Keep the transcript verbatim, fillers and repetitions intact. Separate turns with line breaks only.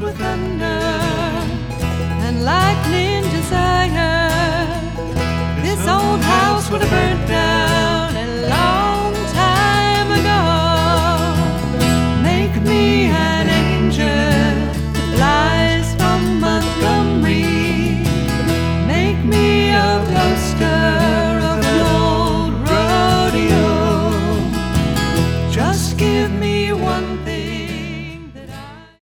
with thunder and lightning desire, this old house would have burnt down.